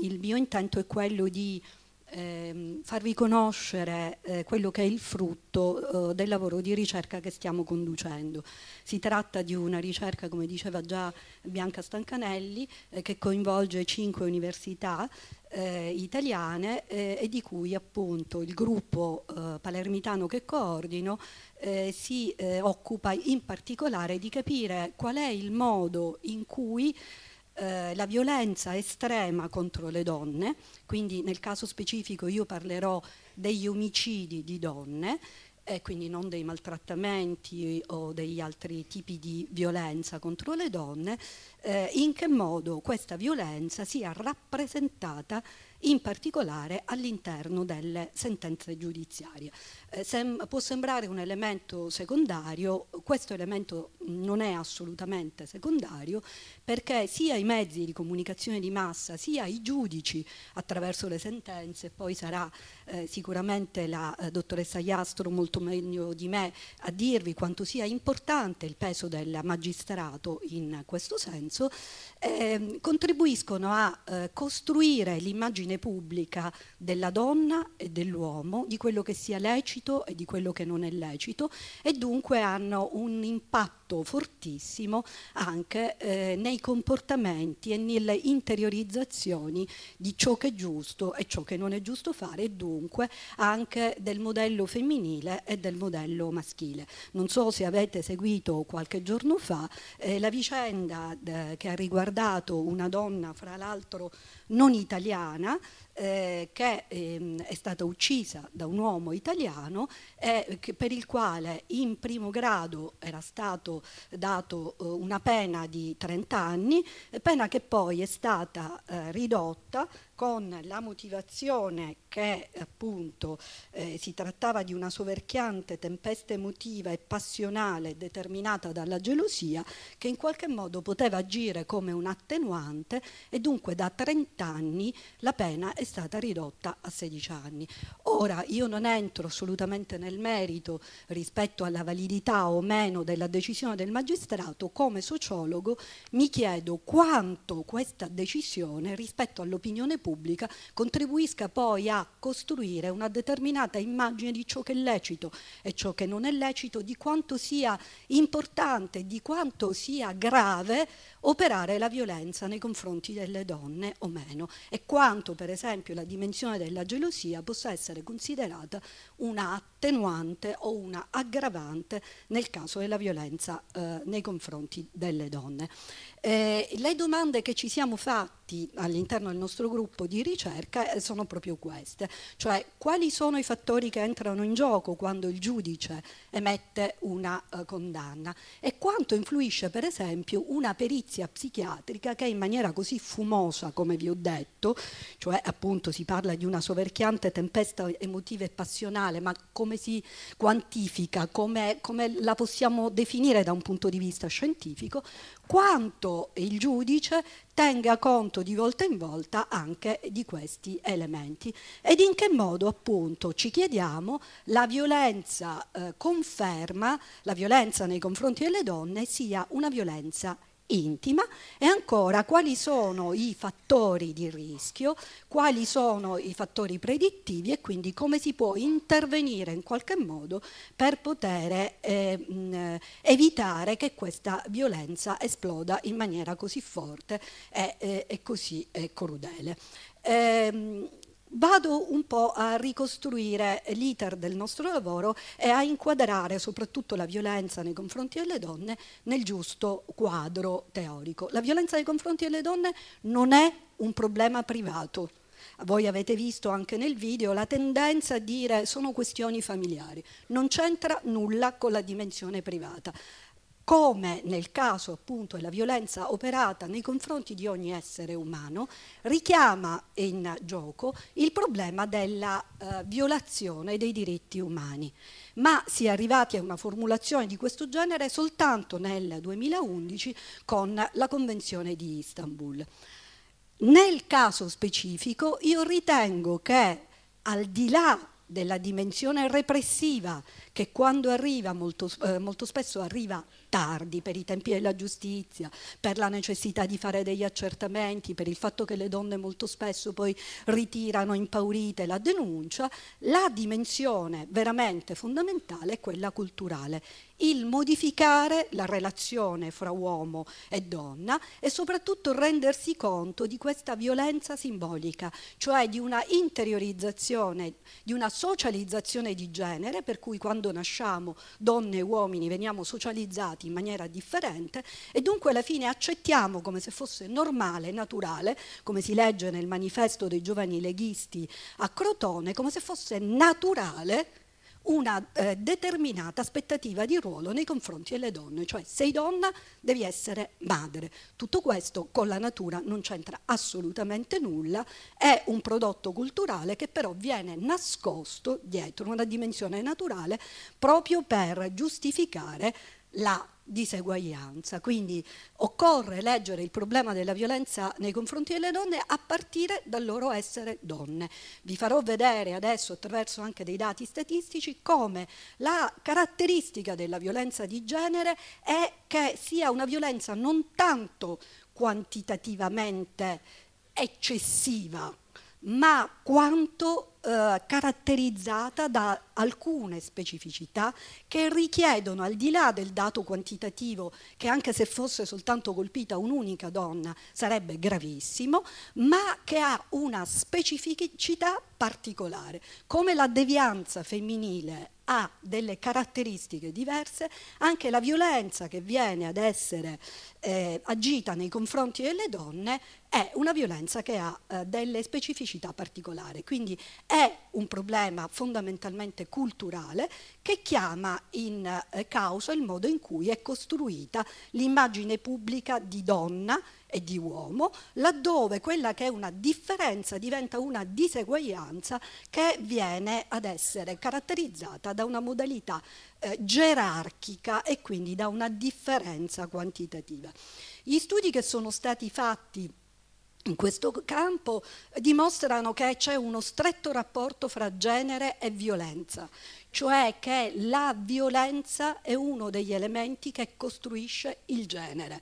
il mio intento è quello di farvi conoscere quello che è il frutto del lavoro di ricerca che stiamo conducendo. Si tratta di una ricerca, come diceva già Bianca Stancanelli, che coinvolge 5 università italiane e di cui appunto il gruppo palermitano che coordino si occupa in particolare di capire qual è il modo in cui la violenza estrema contro le donne, quindi nel caso specifico io parlerò degli omicidi di donne, quindi non dei maltrattamenti o degli altri tipi di violenza contro le donne, in che modo questa violenza sia rappresentata in particolare all'interno delle sentenze giudiziarie. Può sembrare un elemento secondario, questo elemento non è assolutamente secondario, perché sia i mezzi di comunicazione di massa sia i giudici attraverso le sentenze, poi sarà sicuramente la dottoressa Iastro molto meglio di me a dirvi quanto sia importante il peso del magistrato in questo senso, contribuiscono a costruire l'immagine pubblica della donna e dell'uomo, di quello che sia lecito e di quello che non è lecito, e dunque hanno un impatto fortissimo anche nei comportamenti e nelle interiorizzazioni di ciò che è giusto e ciò che non è giusto fare, e dunque anche del modello femminile e del modello maschile. Non so se avete seguito qualche giorno fa la vicenda che ha riguardato una donna, fra l'altro non italiana, che è stata uccisa da un uomo italiano per il quale in primo grado era stato dato una pena di 30 anni, pena che poi è stata ridotta con la motivazione che appunto si trattava di una soverchiante tempesta emotiva e passionale determinata dalla gelosia, che in qualche modo poteva agire come un attenuante, e dunque da 30 anni la pena è stata ridotta a 16 anni. Ora io non entro assolutamente nel merito rispetto alla validità o meno della decisione del magistrato. Come sociologo mi chiedo quanto questa decisione rispetto all'opinione pubblica contribuisca poi a costruire una determinata immagine di ciò che è lecito e ciò che non è lecito, di quanto sia importante, di quanto sia grave operare la violenza nei confronti delle donne o meno, e quanto per esempio la dimensione della gelosia possa essere considerata una attenuante o una aggravante nel caso della violenza nei confronti delle donne. Le domande che ci siamo fatti all'interno del nostro gruppo di ricerca sono proprio queste, cioè quali sono i fattori che entrano in gioco quando il giudice emette una condanna, e quanto influisce per esempio una perizia psichiatrica che in maniera così fumosa, come vi ho detto, cioè appunto si parla di una soverchiante tempesta emotiva e passionale, ma come si quantifica, come la possiamo definire da un punto di vista scientifico, quanto il giudice tenga conto di volta in volta anche di questi elementi, ed in che modo appunto ci chiediamo la violenza conferma, la violenza nei confronti delle donne sia una violenza intima, e ancora quali sono i fattori di rischio, quali sono i fattori predittivi, e quindi come si può intervenire in qualche modo per poter evitare che questa violenza esploda in maniera così forte e così crudele. Vado un po' a ricostruire l'iter del nostro lavoro e a inquadrare soprattutto la violenza nei confronti delle donne nel giusto quadro teorico. La violenza nei confronti delle donne non è un problema privato. Voi avete visto anche nel video la tendenza a dire sono questioni familiari. Non c'entra nulla con la dimensione privata. Come nel caso appunto della violenza operata nei confronti di ogni essere umano, richiama in gioco il problema della violazione dei diritti umani. Ma si è arrivati a una formulazione di questo genere soltanto nel 2011 con la Convenzione di Istanbul. Nel caso specifico io ritengo che, al di là della dimensione repressiva, che quando arriva molto spesso arriva tardi per i tempi della giustizia, per la necessità di fare degli accertamenti, per il fatto che le donne molto spesso poi ritirano impaurite la denuncia, la dimensione veramente fondamentale è quella culturale, il modificare la relazione fra uomo e donna e soprattutto rendersi conto di questa violenza simbolica, cioè di una interiorizzazione, di una socializzazione di genere, per cui quando nasciamo donne e uomini veniamo socializzati in maniera differente e dunque alla fine accettiamo come se fosse normale, naturale, come si legge nel manifesto dei giovani leghisti a Crotone, come se fosse naturale una determinata aspettativa di ruolo nei confronti delle donne, cioè sei donna devi essere madre. Tutto questo con la natura non c'entra assolutamente nulla, è un prodotto culturale che però viene nascosto dietro una dimensione naturale proprio per giustificare la diseguaglianza. Quindi occorre leggere il problema della violenza nei confronti delle donne a partire dal loro essere donne. Vi farò vedere adesso, attraverso anche dei dati statistici, come la caratteristica della violenza di genere è che sia una violenza non tanto quantitativamente eccessiva, ma quanto caratterizzata da alcune specificità che richiedono, al di là del dato quantitativo, che anche se fosse soltanto colpita un'unica donna sarebbe gravissimo, ma che ha una specificità particolare. Come la devianza femminile ha delle caratteristiche diverse, anche la violenza che viene ad essere agita nei confronti delle donne è una violenza che ha delle specificità particolari. Quindi è un problema fondamentalmente culturale che chiama in causa il modo in cui è costruita l'immagine pubblica di donna e di uomo, laddove quella che è una differenza diventa una diseguaglianza che viene ad essere caratterizzata da una modalità gerarchica e quindi da una differenza quantitativa. Gli studi che sono stati fatti in questo campo dimostrano che c'è uno stretto rapporto fra genere e violenza, cioè che la violenza è uno degli elementi che costruisce il genere.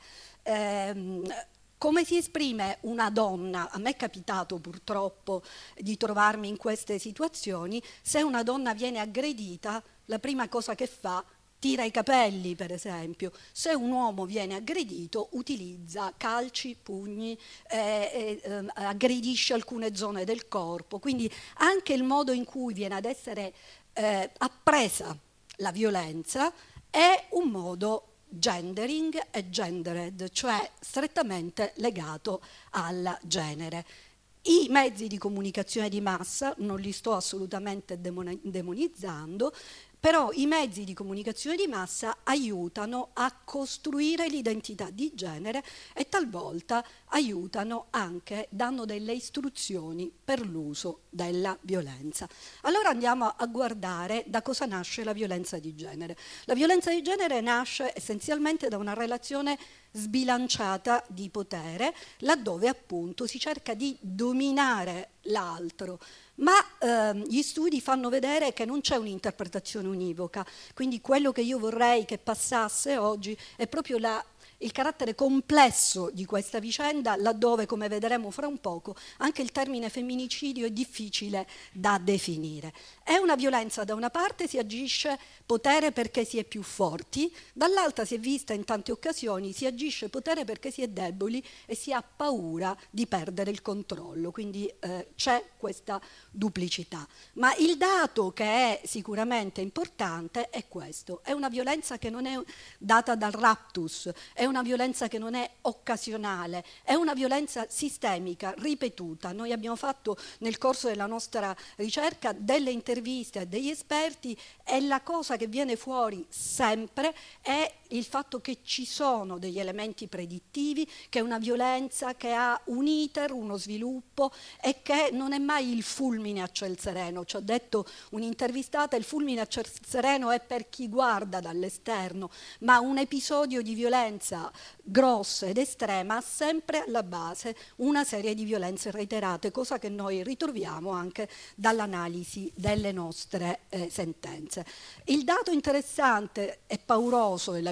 Come si esprime una donna? A me è capitato purtroppo di trovarmi in queste situazioni. Se una donna viene aggredita, la prima cosa che fa tira i capelli, per esempio. Se un uomo viene aggredito, utilizza calci, pugni, aggredisce alcune zone del corpo. Quindi anche il modo in cui viene ad essere appresa la violenza è un modo gendering e gendered, cioè strettamente legato al genere. I mezzi di comunicazione di massa, non li sto assolutamente demonizzando, però i mezzi di comunicazione di massa aiutano a costruire l'identità di genere e talvolta aiutano anche, danno delle istruzioni per l'uso della violenza. Allora andiamo a guardare da cosa nasce la violenza di genere. La violenza di genere nasce essenzialmente da una relazione sbilanciata di potere, laddove appunto si cerca di dominare l'altro. Ma gli studi fanno vedere che non c'è un'interpretazione univoca, quindi quello che io vorrei che passasse oggi è proprio il carattere complesso di questa vicenda, laddove, come vedremo fra un poco, anche il termine femminicidio è difficile da definire. È una violenza, da una parte si agisce potere perché si è più forti, dall'altra si è vista in tante occasioni, si agisce potere perché si è deboli e si ha paura di perdere il controllo, quindi c'è questa duplicità. Ma il dato che è sicuramente importante è questo: è una violenza che non è data dal raptus, è una violenza che non è occasionale, è una violenza sistemica, ripetuta. Noi abbiamo fatto nel corso della nostra ricerca delle interviste a degli esperti e la cosa che viene fuori sempre è il fatto che ci sono degli elementi predittivi, che è una violenza che ha un iter, uno sviluppo e che non è mai il fulmine a ciel sereno. Ci ha detto un'intervistata: il fulmine a ciel sereno è per chi guarda dall'esterno, ma un episodio di violenza grossa ed estrema ha sempre alla base una serie di violenze reiterate, cosa che noi ritroviamo anche dall'analisi delle nostre sentenze. Il dato interessante e pauroso della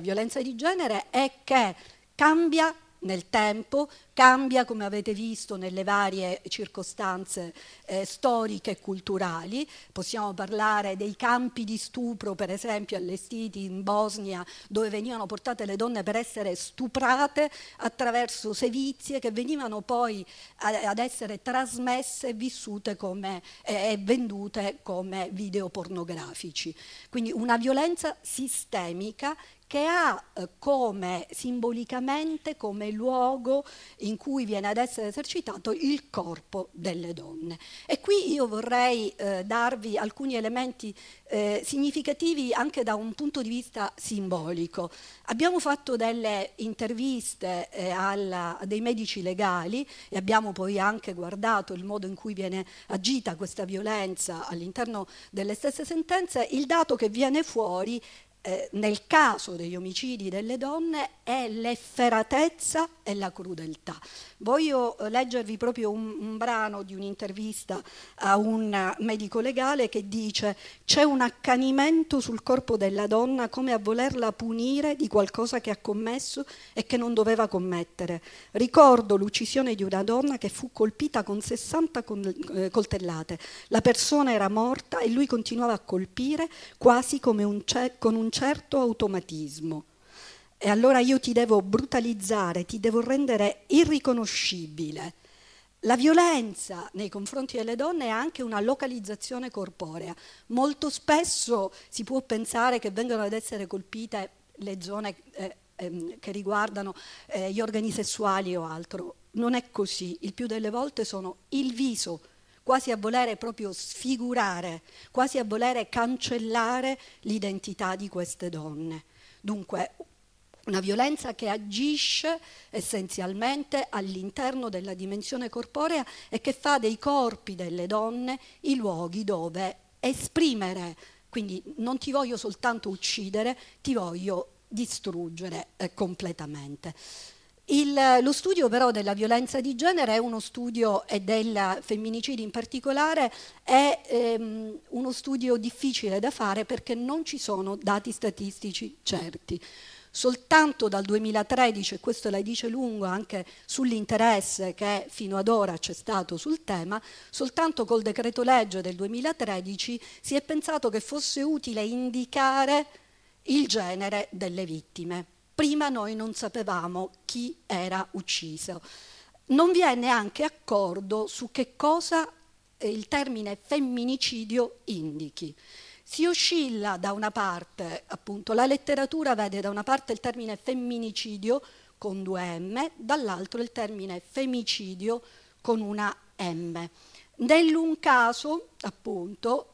violenza di genere è che cambia nel tempo, cambia, come avete visto, nelle varie circostanze storiche e culturali. Possiamo parlare dei campi di stupro, per esempio, allestiti in Bosnia, dove venivano portate le donne per essere stuprate attraverso sevizie che venivano poi ad essere trasmesse e vissute come, e vendute come video pornografici. Quindi una violenza sistemica che ha come simbolicamente come luogo in cui viene ad essere esercitato il corpo delle donne. E qui io vorrei darvi alcuni elementi significativi anche da un punto di vista simbolico. Abbiamo fatto delle interviste a dei medici legali e abbiamo poi anche guardato il modo in cui viene agita questa violenza all'interno delle stesse sentenze. Il dato che viene fuori nel caso degli omicidi delle donne è l'efferatezza e la crudeltà. Voglio leggervi proprio un brano di un'intervista a un medico legale che dice: c'è un accanimento sul corpo della donna come a volerla punire di qualcosa che ha commesso e che non doveva commettere. Ricordo l'uccisione di una donna che fu colpita con 60 coltellate. La persona era morta e lui continuava a colpire quasi come con un certo automatismo. E allora io ti devo brutalizzare, ti devo rendere irriconoscibile. La violenza nei confronti delle donne è anche una localizzazione corporea. Molto spesso si può pensare che vengano ad essere colpite le zone che riguardano gli organi sessuali o altro. Non è così. Il più delle volte sono il viso, quasi a volere proprio sfigurare, quasi a volere cancellare l'identità di queste donne. Dunque, una violenza che agisce essenzialmente all'interno della dimensione corporea e che fa dei corpi delle donne i luoghi dove esprimere, quindi non ti voglio soltanto uccidere, ti voglio distruggere completamente. Lo studio però della violenza di genere è uno studio, e del femminicidi in particolare, è uno studio difficile da fare perché non ci sono dati statistici certi. Soltanto dal 2013, e questo la dice lungo anche sull'interesse che fino ad ora c'è stato sul tema, soltanto col decreto legge del 2013 si è pensato che fosse utile indicare il genere delle vittime. Prima noi non sapevamo chi era ucciso. Non vi è neanche accordo su che cosa il termine femminicidio indichi. Si oscilla da una parte, appunto, la letteratura vede da una parte il termine femminicidio con 2 M, dall'altro il termine femicidio con una M. Nell'un caso, appunto,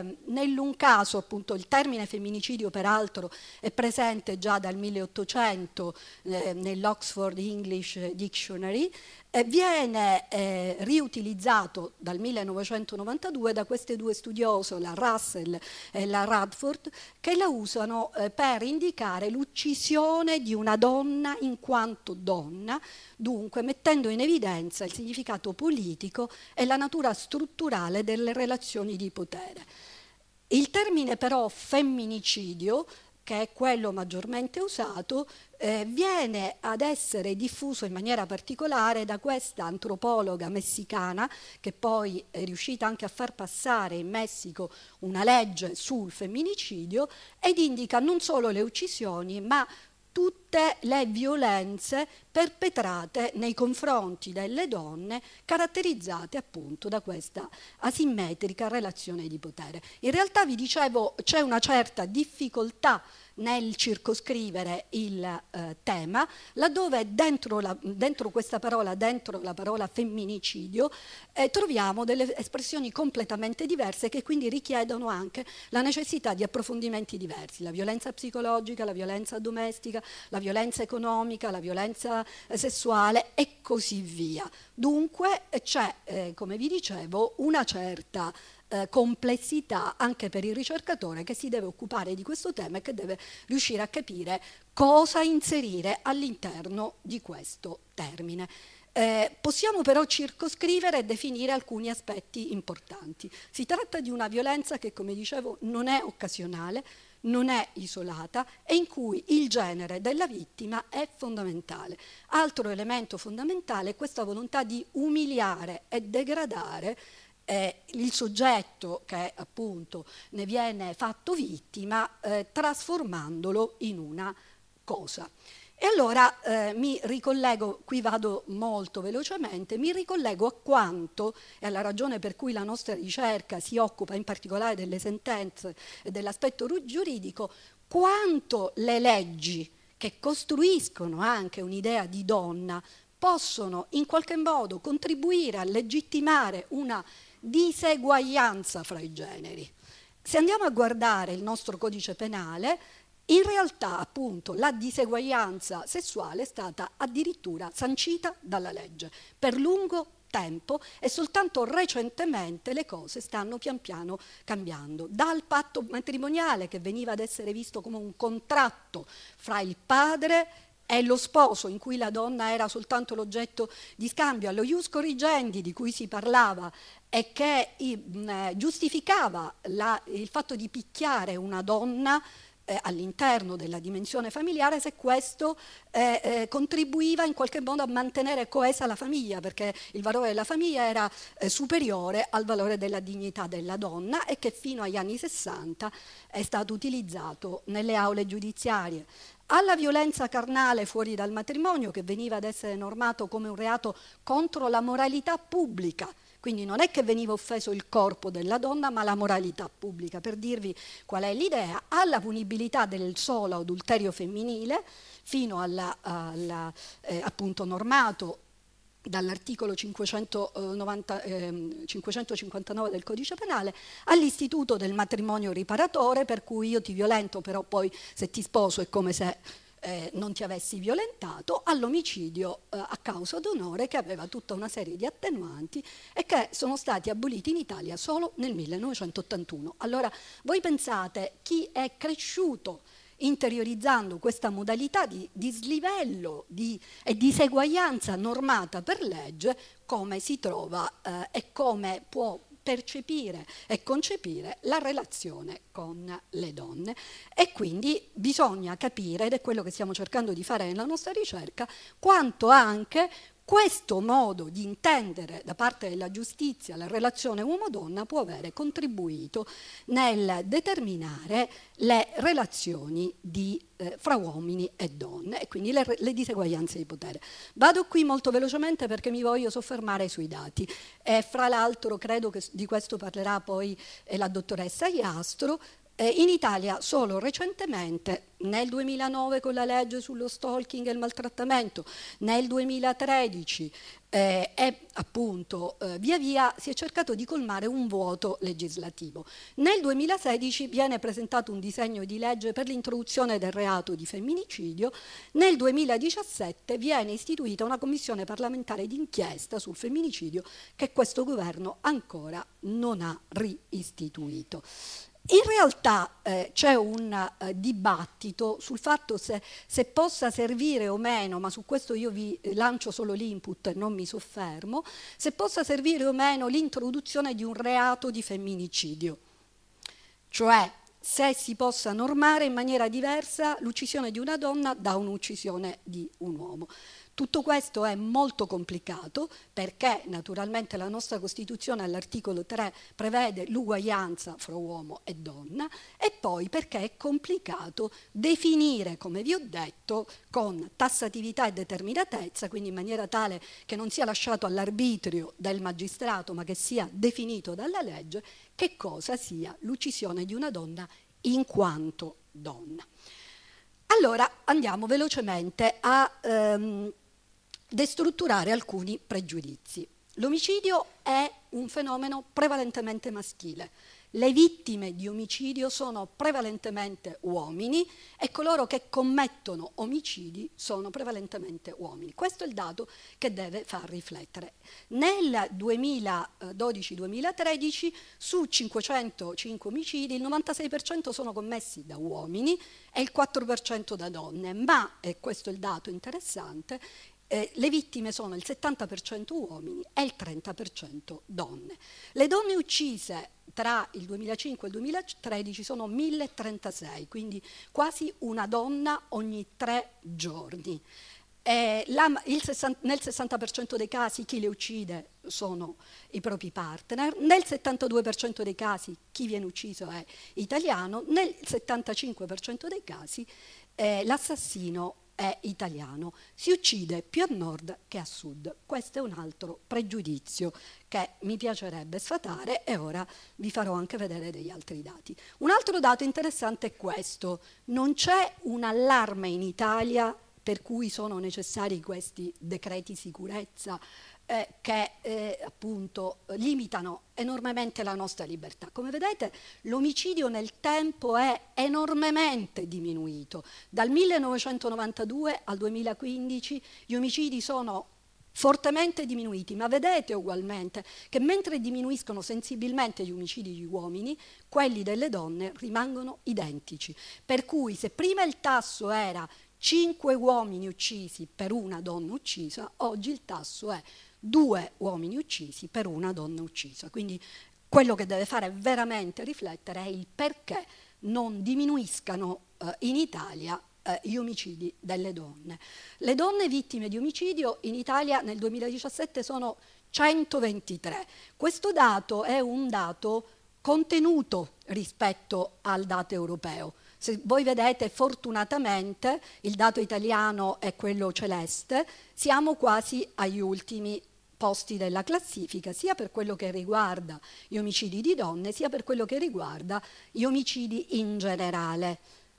il termine femminicidio peraltro è presente già dal 1800 nell'Oxford English Dictionary, viene riutilizzato dal 1992 da queste 2 studiose, la Russell e la Radford, che la usano per indicare l'uccisione di una donna in quanto donna, dunque mettendo in evidenza il significato politico e la natura strutturale delle relazioni di potere. Il termine però femminicidio, che è quello maggiormente usato, viene ad essere diffuso in maniera particolare da questa antropologa messicana che poi è riuscita anche a far passare in Messico una legge sul femminicidio ed indica non solo le uccisioni ma tutte le violenze perpetrate nei confronti delle donne, caratterizzate appunto da questa asimmetrica relazione di potere. In realtà, vi dicevo, c'è una certa difficoltà nel circoscrivere il tema, laddove dentro questa parola, dentro la parola femminicidio, troviamo delle espressioni completamente diverse che quindi richiedono anche la necessità di approfondimenti diversi. La violenza psicologica, la violenza domestica, la violenza economica, la violenza sessuale e così via. Dunque c'è, come vi dicevo, una certa complessità anche per il ricercatore che si deve occupare di questo tema e che deve riuscire a capire cosa inserire all'interno di questo termine. Possiamo però circoscrivere e definire alcuni aspetti importanti. Si tratta di una violenza che, come dicevo, non è occasionale, non è isolata e in cui il genere della vittima è fondamentale. Altro elemento fondamentale è questa volontà di umiliare e degradare il soggetto che appunto ne viene fatto vittima, trasformandolo in una cosa. E allora mi ricollego, qui vado molto velocemente, mi ricollego a quanto, e alla ragione per cui la nostra ricerca si occupa in particolare delle sentenze e dell'aspetto giuridico, quanto le leggi che costruiscono anche un'idea di donna possono in qualche modo contribuire a legittimare una diseguaglianza fra i generi. Se andiamo a guardare il nostro codice penale, in realtà appunto la diseguaglianza sessuale è stata addirittura sancita dalla legge per lungo tempo e soltanto recentemente le cose stanno pian piano cambiando. Dal patto matrimoniale, che veniva ad essere visto come un contratto fra il padre e lo sposo, in cui la donna era soltanto l'oggetto di scambio, allo ius corrigendi di cui si parlava e che giustificava il fatto di picchiare una donna all'interno della dimensione familiare, se questo contribuiva in qualche modo a mantenere coesa la famiglia, perché il valore della famiglia era superiore al valore della dignità della donna, e che fino agli anni 60 è stato utilizzato nelle aule giudiziarie. Alla violenza carnale fuori dal matrimonio, che veniva ad essere normato come un reato contro la moralità pubblica. Quindi non è che veniva offeso il corpo della donna, ma la moralità pubblica. Per dirvi qual è l'idea, alla punibilità del solo adulterio femminile, fino appunto normato dall'articolo 559 del Codice Penale, all'istituto del matrimonio riparatore, per cui io ti violento, però poi se ti sposo è come se non ti avessi violentato, all'omicidio a causa d'onore, che aveva tutta una serie di attenuanti e che sono stati aboliti in Italia solo nel 1981. Allora voi pensate, chi è cresciuto interiorizzando questa modalità di dislivello e diseguaglianza normata per legge, come si trova e come può percepire e concepire la relazione con le donne. E quindi bisogna capire, ed è quello che stiamo cercando di fare nella nostra ricerca, quanto anche questo modo di intendere da parte della giustizia la relazione uomo-donna può avere contribuito nel determinare le relazioni fra uomini e donne, e quindi le diseguaglianze di potere. Vado qui molto velocemente perché mi voglio soffermare sui dati. Fra l'altro credo che di questo parlerà poi la dottoressa Iastro. In Italia solo recentemente, nel 2009 con la legge sullo stalking e il maltrattamento, nel 2013 e appunto via via si è cercato di colmare un vuoto legislativo. Nel 2016 viene presentato un disegno di legge per l'introduzione del reato di femminicidio, nel 2017 viene istituita una commissione parlamentare d'inchiesta sul femminicidio che questo governo ancora non ha reistituito. In realtà c'è un dibattito sul fatto se possa servire o meno, ma su questo io vi lancio solo l'input e non mi soffermo, se possa servire o meno l'introduzione di un reato di femminicidio, cioè se si possa normare in maniera diversa l'uccisione di una donna da un'uccisione di un uomo. Tutto questo è molto complicato perché naturalmente la nostra Costituzione all'articolo 3 prevede l'uguaglianza fra uomo e donna, e poi perché è complicato definire, come vi ho detto, con tassatività e determinatezza, quindi in maniera tale che non sia lasciato all'arbitrio del magistrato ma che sia definito dalla legge, che cosa sia l'uccisione di una donna in quanto donna. Allora andiamo velocemente a destrutturare alcuni pregiudizi. L'omicidio è un fenomeno prevalentemente maschile. Le vittime di omicidio sono prevalentemente uomini e coloro che commettono omicidi sono prevalentemente uomini. Questo è il dato che deve far riflettere. Nel 2012-2013 su 505 omicidi il 96% sono commessi da uomini e il 4% da donne, ma, e questo è il dato interessante, le vittime sono il 70% uomini e il 30% donne. Le donne uccise tra il 2005 e il 2013 sono 1036, quindi quasi una donna ogni 3 giorni. Nel 60% dei casi chi le uccide sono i propri partner, nel 72% dei casi chi viene ucciso è italiano, nel 75% dei casi l'assassino è italiano. Si uccide più a nord che a sud. Questo è un altro pregiudizio che mi piacerebbe sfatare e ora vi farò anche vedere degli altri dati. Un altro dato interessante è questo: non c'è un allarme in Italia per cui sono necessari questi decreti sicurezza che appunto limitano enormemente la nostra libertà. Come vedete, l'omicidio nel tempo è enormemente diminuito. Dal 1992 al 2015 gli omicidi sono fortemente diminuiti, ma vedete ugualmente che mentre diminuiscono sensibilmente gli omicidi degli uomini, quelli delle donne rimangono identici. Per cui se prima il tasso era 5 uomini uccisi per una donna uccisa, oggi il tasso è 2 uomini uccisi per una donna uccisa. Quindi quello che deve fare veramente riflettere è il perché non diminuiscano in Italia gli omicidi delle donne. Le donne vittime di omicidio in Italia nel 2017 sono 123. Questo dato è un dato contenuto rispetto al dato europeo. Se voi vedete, fortunatamente il dato italiano è quello celeste, siamo quasi agli ultimi posti della classifica, sia per quello che riguarda gli omicidi di donne, sia per quello che riguarda gli omicidi in generale.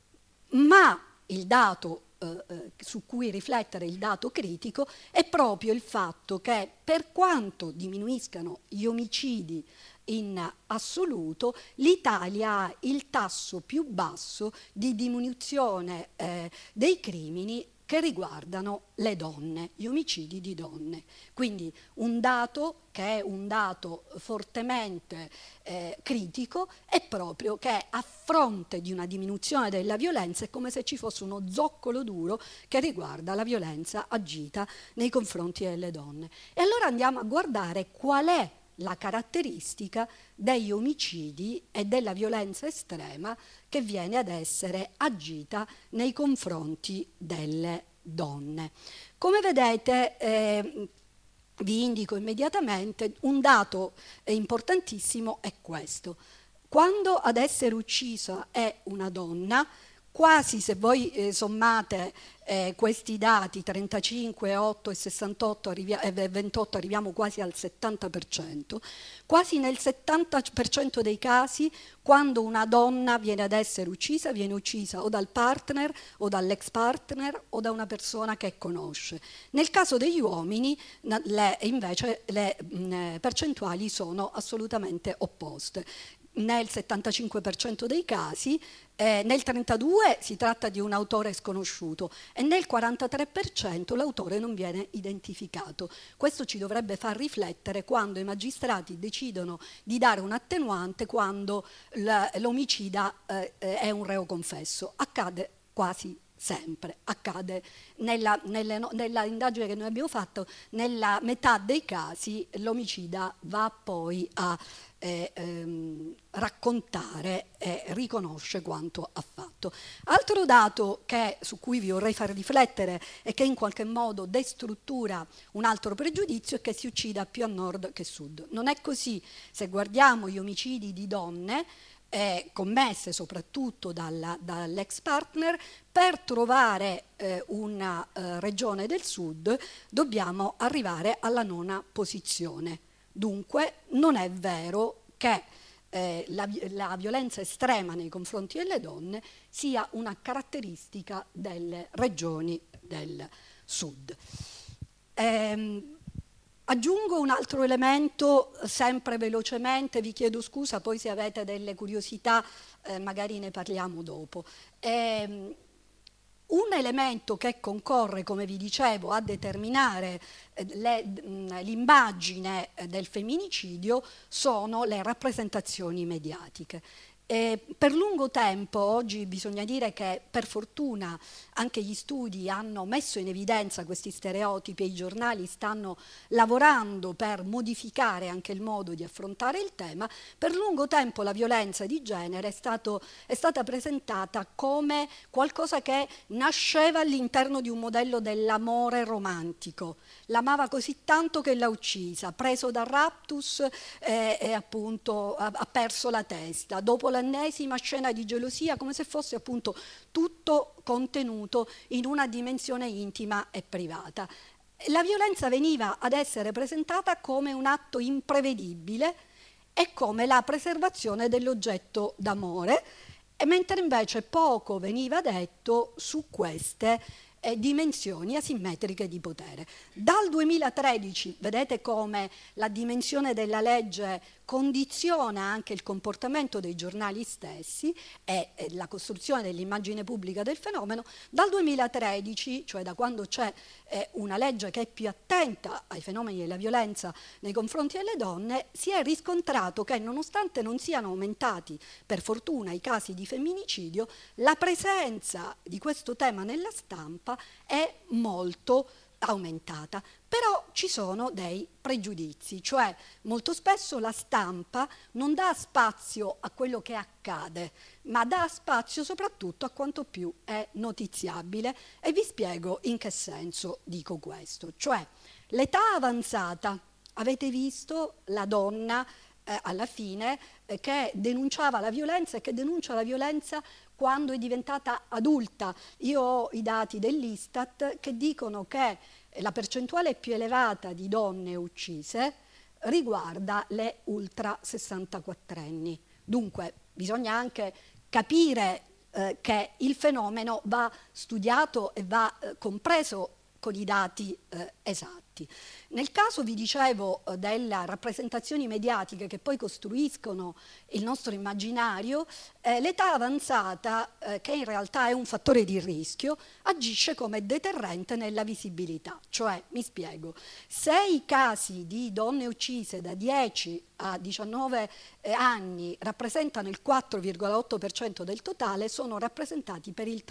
Ma il dato su cui riflettere, il dato critico, è proprio il fatto che per quanto diminuiscano gli omicidi in assoluto, l'Italia ha il tasso più basso di diminuzione dei crimini che riguardano le donne, gli omicidi di donne. Quindi un dato che è un dato fortemente critico è proprio che a fronte di una diminuzione della violenza è come se ci fosse uno zoccolo duro che riguarda la violenza agita nei confronti delle donne. E allora andiamo a guardare qual è la caratteristica degli omicidi e della violenza estrema che viene ad essere agita nei confronti delle donne. Come vedete, vi indico immediatamente un dato importantissimo è questo. Quando ad essere uccisa è una donna, quasi, se voi sommate questi dati 35, 8 e 68 e 28 arriviamo quasi al 70%, quasi nel 70% dei casi quando una donna viene ad essere uccisa, viene uccisa o dal partner o dall'ex partner o da una persona che conosce. Nel caso degli uomini invece le percentuali sono assolutamente opposte. Nel 75% dei casi, nel 32% si tratta di un autore sconosciuto e nel 43% l'autore non viene identificato. Questo ci dovrebbe far riflettere quando i magistrati decidono di dare un attenuante quando l'omicida è un reo confesso. Accade quasi sempre, accade nella indagine che noi abbiamo fatto, nella metà dei casi l'omicida va poi a raccontare e riconosce quanto ha fatto. Altro dato su cui vi vorrei far riflettere e che in qualche modo destruttura un altro pregiudizio è che si uccida più a nord che a sud. Non è così. Se guardiamo gli omicidi di donne commesse soprattutto dall'ex partner, per trovare una regione del sud dobbiamo arrivare alla 9ª posizione. Dunque non è vero che la violenza estrema nei confronti delle donne sia una caratteristica delle regioni del sud. Aggiungo un altro elemento, sempre velocemente, vi chiedo scusa, poi se avete delle curiosità magari ne parliamo dopo. Un elemento che concorre, come vi dicevo, a determinare l'immagine del femminicidio sono le rappresentazioni mediatiche. Per lungo tempo, oggi bisogna dire che per fortuna anche gli studi hanno messo in evidenza questi stereotipi e i giornali stanno lavorando per modificare anche il modo di affrontare il tema, per lungo tempo la violenza di genere è stata presentata come qualcosa che nasceva all'interno di un modello dell'amore romantico. L'amava così tanto che l'ha uccisa, preso da raptus e appunto ha perso la testa. Dopo l'ennesima scena di gelosia, come se fosse appunto tutto contenuto in una dimensione intima e privata. La violenza veniva ad essere presentata come un atto imprevedibile e come la preservazione dell'oggetto d'amore, mentre invece poco veniva detto su queste dimensioni asimmetriche di potere. Dal 2013 vedete come la dimensione della legge condiziona anche il comportamento dei giornali stessi e la costruzione dell'immagine pubblica del fenomeno. Dal 2013, cioè da quando c'è una legge che è più attenta ai fenomeni della violenza nei confronti delle donne, si è riscontrato che nonostante non siano aumentati per fortuna i casi di femminicidio, la presenza di questo tema nella stampa è molto aumentata. Però ci sono dei pregiudizi, cioè molto spesso la stampa non dà spazio a quello che accade, ma dà spazio soprattutto a quanto più è notiziabile, e vi spiego in che senso dico questo. Cioè l'età avanzata, avete visto la donna alla fine che denunciava la violenza e che denuncia la violenza quando è diventata adulta. Io ho i dati dell'Istat che dicono che la percentuale più elevata di donne uccise riguarda le ultra 64enni. Dunque bisogna anche capire che il fenomeno va studiato e va compreso con i dati esatti. Nel caso, vi dicevo, delle rappresentazioni mediatiche che poi costruiscono il nostro immaginario, l'età avanzata, che in realtà è un fattore di rischio, agisce come deterrente nella visibilità. Cioè, mi spiego, se i casi di donne uccise da 10 a 19 anni rappresentano il 4,8% del totale, sono rappresentati per il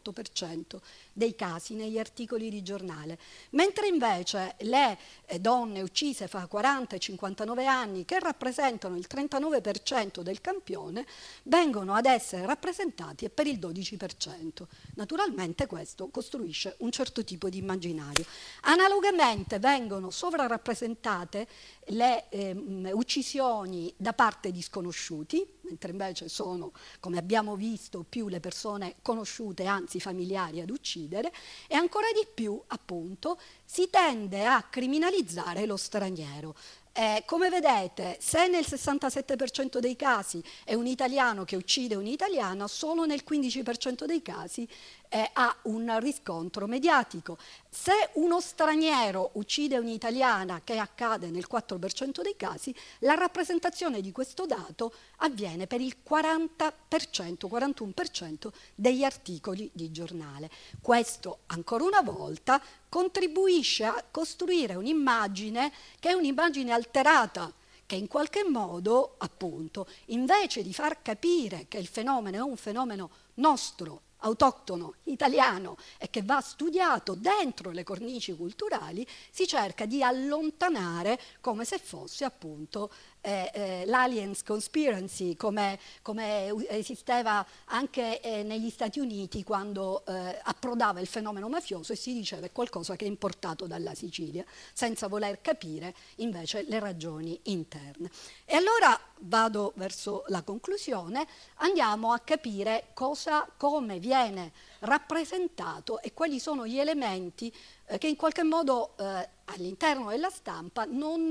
38% dei casi negli articoli di giornale, mentre invece le donne uccise fra 40 e 59 anni, che rappresentano il 39% del campione, vengono ad essere rappresentati per il 12%. Naturalmente questo costruisce un certo tipo di immaginario. Analogamente vengono sovrarappresentate le uccisioni da parte di sconosciuti, mentre invece sono, come abbiamo visto, più le persone conosciute, anzi familiari, ad uccidere, e ancora di più, appunto, si tende a criminalizzare lo straniero. Come vedete, se nel 67% dei casi è un italiano che uccide un'italiana, solo nel 15% dei casi ha un riscontro mediatico. Se uno straniero uccide un'italiana, che accade nel 4% dei casi, la rappresentazione di questo dato avviene per il 40%, 41% degli articoli di giornale. Questo, ancora una volta, contribuisce a costruire un'immagine che è un'immagine alterata, che in qualche modo, appunto, invece di far capire che il fenomeno è un fenomeno nostro, autoctono, italiano, e che va studiato dentro le cornici culturali, si cerca di allontanare come se fosse appunto l'aliens conspiracy, come esisteva anche negli Stati Uniti quando approdava il fenomeno mafioso e si diceva è qualcosa che è importato dalla Sicilia, senza voler capire invece le ragioni interne. E allora vado verso la conclusione, andiamo a capire come viene rappresentato e quali sono gli elementi che in qualche modo all'interno della stampa non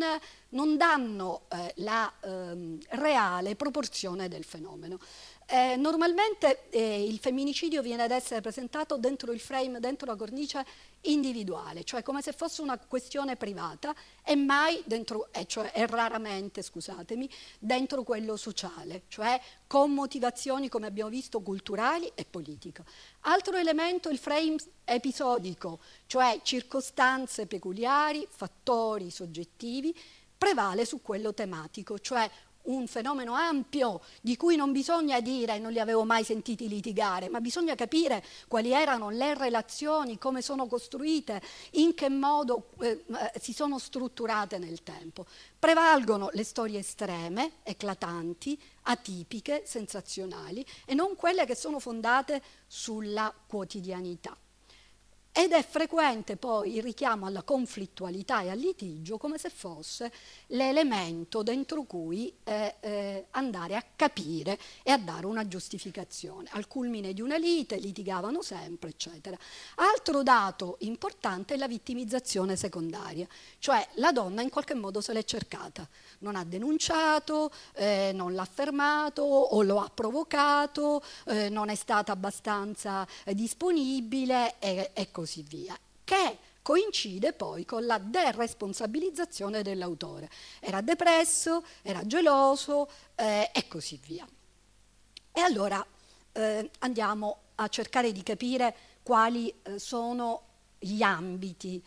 danno la reale proporzione del fenomeno. Normalmente il femminicidio viene ad essere presentato dentro il frame, dentro la cornice individuale, cioè come se fosse una questione privata e mai dentro, cioè raramente, scusatemi, dentro quello sociale, cioè con motivazioni, come abbiamo visto, culturali e politiche. Altro elemento, il frame episodico, cioè circostanze peculiari, fattori soggettivi, prevale su quello tematico, cioè un fenomeno ampio di cui non bisogna dire non li avevo mai sentiti litigare, ma bisogna capire quali erano le relazioni, come sono costruite, in che modo si sono strutturate nel tempo. Prevalgono le storie estreme, eclatanti, atipiche, sensazionali, e non quelle che sono fondate sulla quotidianità. Ed è frequente poi il richiamo alla conflittualità e al litigio come se fosse l'elemento dentro cui andare a capire e a dare una giustificazione. Al culmine di una lite litigavano sempre, eccetera. Altro dato importante è la vittimizzazione secondaria, cioè la donna in qualche modo se l'è cercata, non ha denunciato, non l'ha fermato o lo ha provocato, non è stata abbastanza disponibile e così via, che coincide poi con la deresponsabilizzazione dell'autore. Era depresso, era geloso e così via. E allora andiamo a cercare di capire quali sono gli ambiti.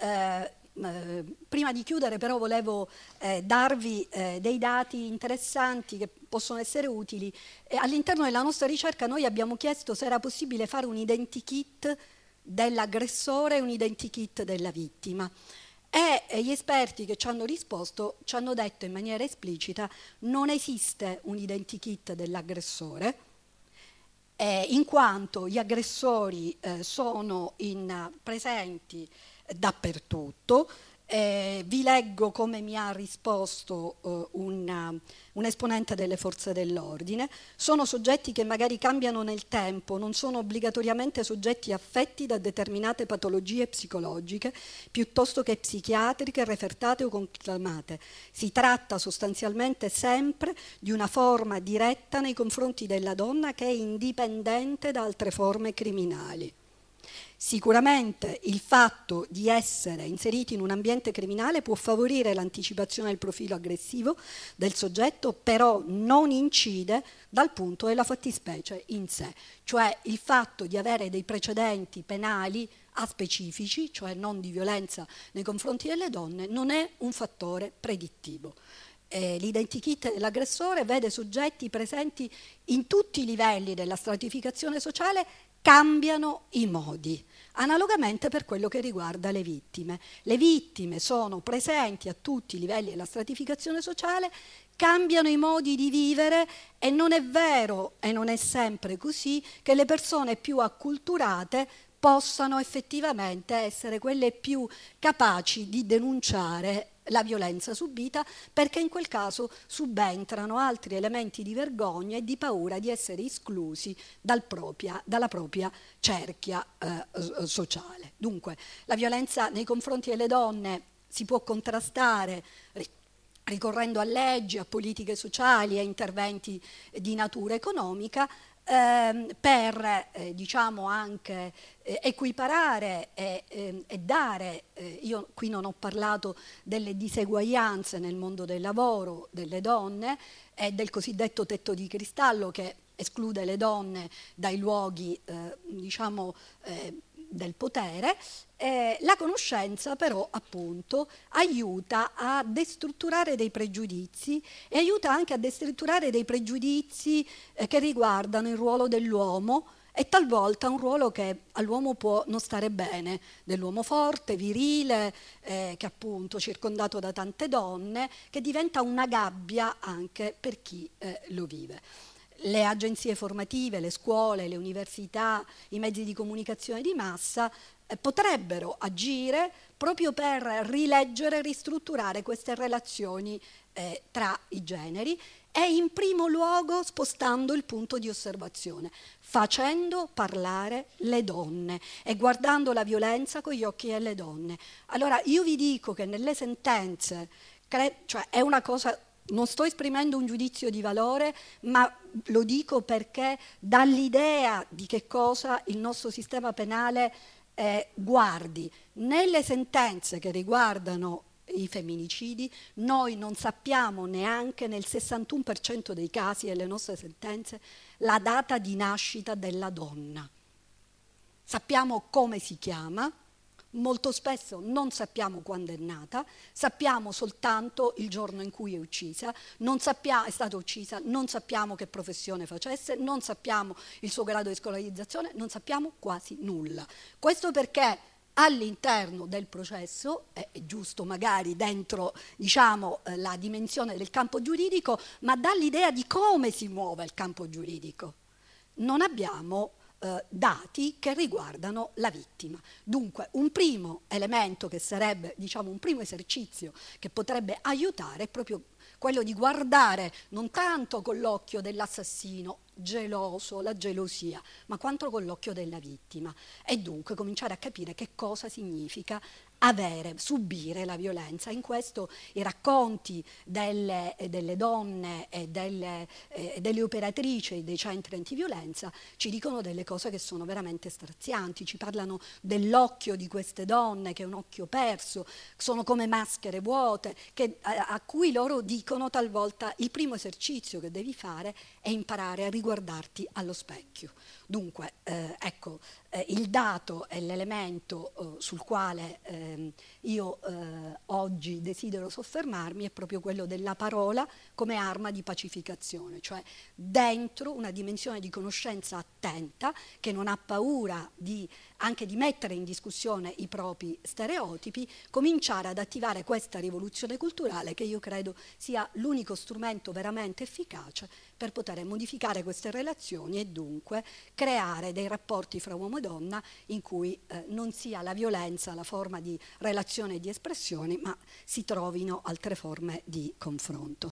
Prima di chiudere però volevo darvi dei dati interessanti che possono essere utili. All'interno della nostra ricerca noi abbiamo chiesto se era possibile fare un identikit dell'aggressore e un identikit della vittima. E gli esperti che ci hanno risposto ci hanno detto in maniera esplicita: non esiste un identikit dell'aggressore, in quanto gli aggressori sono presenti dappertutto. Vi leggo come mi ha risposto un esponente delle forze dell'ordine. Sono soggetti che magari cambiano nel tempo, non sono obbligatoriamente soggetti affetti da determinate patologie psicologiche piuttosto che psichiatriche, refertate o conclamate. Si tratta sostanzialmente sempre di una forma diretta nei confronti della donna che è indipendente da altre forme criminali. Sicuramente il fatto di essere inseriti in un ambiente criminale può favorire l'anticipazione del profilo aggressivo del soggetto, però non incide dal punto della fattispecie in sé, cioè il fatto di avere dei precedenti penali aspecifici, cioè non di violenza nei confronti delle donne, non è un fattore predittivo. L'identikit dell'aggressore vede soggetti presenti in tutti i livelli della stratificazione sociale, cambiano i modi. Analogamente per quello che riguarda le vittime. Le vittime sono presenti a tutti i livelli della stratificazione sociale, cambiano i modi di vivere e non è vero e non è sempre così che le persone più acculturate possano effettivamente essere quelle più capaci di denunciare la violenza subita, perché in quel caso subentrano altri elementi di vergogna e di paura di essere esclusi dalla propria cerchia sociale. Dunque, la violenza nei confronti delle donne si può contrastare ricorrendo a leggi, a politiche sociali, a interventi di natura economica, per diciamo anche equiparare e dare, io qui non ho parlato delle diseguaglianze nel mondo del lavoro delle donne e del cosiddetto tetto di cristallo che esclude le donne dai luoghi diciamo del potere. La conoscenza però appunto aiuta a destrutturare dei pregiudizi e aiuta anche a destrutturare dei pregiudizi che riguardano il ruolo dell'uomo e talvolta un ruolo che all'uomo può non stare bene, dell'uomo forte, virile, che appunto circondato da tante donne, che diventa una gabbia anche per chi lo vive. Le agenzie formative, le scuole, le università, i mezzi di comunicazione di massa potrebbero agire proprio per rileggere e ristrutturare queste relazioni tra i generi e in primo luogo spostando il punto di osservazione, facendo parlare le donne e guardando la violenza con gli occhi delle donne. Allora io vi dico che nelle sentenze, cioè è una cosa, non sto esprimendo un giudizio di valore, ma lo dico perché dà l'idea di che cosa il nostro sistema penale guardi. Nelle sentenze che riguardano i femminicidi, noi non sappiamo neanche nel 61% dei casi delle nostre sentenze la data di nascita della donna. Sappiamo come si chiama, Molto spesso non sappiamo quando è nata, sappiamo soltanto il giorno in cui è uccisa, è stata uccisa, non sappiamo che professione facesse, non sappiamo il suo grado di scolarizzazione, non sappiamo quasi nulla. Questo perché all'interno del processo, è giusto magari dentro, diciamo, la dimensione del campo giuridico, ma dà l'idea di come si muove il campo giuridico. Non abbiamo dati che riguardano la vittima. Dunque un primo elemento che sarebbe, diciamo, un primo esercizio che potrebbe aiutare è proprio quello di guardare non tanto con l'occhio dell'assassino geloso, la gelosia, ma quanto con l'occhio della vittima, e dunque cominciare a capire che cosa significa subire la violenza. In questo i racconti delle donne e delle operatrici dei centri antiviolenza ci dicono delle cose che sono veramente strazianti, ci parlano dell'occhio di queste donne che è un occhio perso, sono come maschere vuote, a cui loro dicono talvolta il primo esercizio che devi fare è imparare a riguardarti allo specchio. Dunque, ecco, il dato è l'elemento sul quale io oggi desidero soffermarmi, è proprio quello della parola come arma di pacificazione, cioè dentro una dimensione di conoscenza attenta che non ha paura anche di mettere in discussione i propri stereotipi, cominciare ad attivare questa rivoluzione culturale che io credo sia l'unico strumento veramente efficace per poter modificare queste relazioni e dunque creare dei rapporti fra uomo e donna in cui non sia la violenza la forma di relazione e di espressione, ma si trovino altre forme di confronto.